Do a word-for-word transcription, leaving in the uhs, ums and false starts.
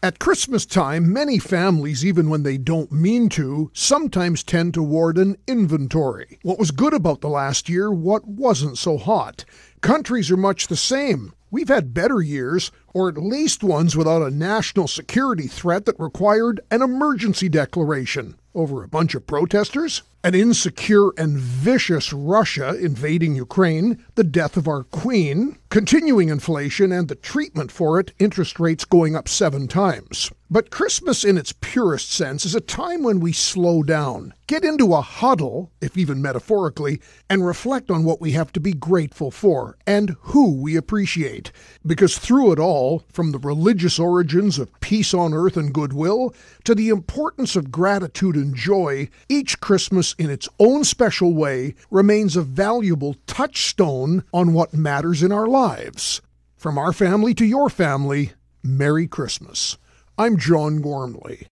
At Christmas time, many families, even when they don't mean to, sometimes tend toward an inventory. What was good about the last year, what wasn't so hot. Countries are much the same. We've had better years, or at least ones without a national security threat that required an emergency declaration. Over a bunch of protesters? An insecure and vicious Russia invading Ukraine, the death of our queen, continuing inflation and the treatment for it, interest rates going up seven times. But Christmas in its purest sense is a time when we slow down, get into a huddle, if even metaphorically, and reflect on what we have to be grateful for and who we appreciate. Because through it all, from the religious origins of peace on earth and goodwill to the importance of gratitude and joy, each Christmas in its own special way remains a valuable touchstone on what matters in our lives. From our family to your family, Merry Christmas. I'm John Gormley.